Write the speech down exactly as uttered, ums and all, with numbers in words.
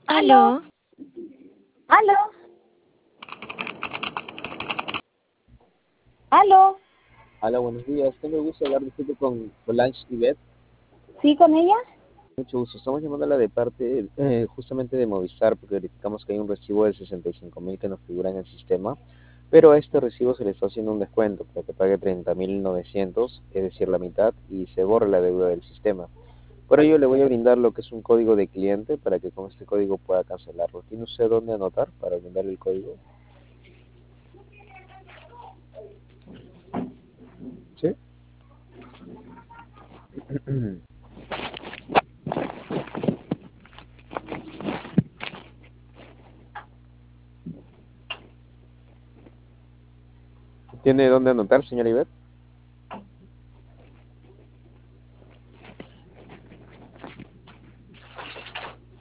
¿Aló? ¿Aló? ¿Aló? ¿Aló? Hola, buenos días. Tengo el gusto de hablar disculpe con Solange Yvette. ¿Sí con ella? Mucho gusto. Estamos llamándola de parte eh, justamente de Movistar porque verificamos que hay un recibo de sesenta y cinco mil que nos figura en el sistema, pero a este recibo se le está haciendo un descuento para que pague treinta mil novecientos, es decir, la mitad, y se borre la deuda del sistema. Por ello le voy a brindar lo que es un código de cliente para que con este código pueda cancelarlo. ¿Tiene usted dónde anotar para brindarle el código? ¿Sí? ¿Tiene dónde anotar, señora Ivette?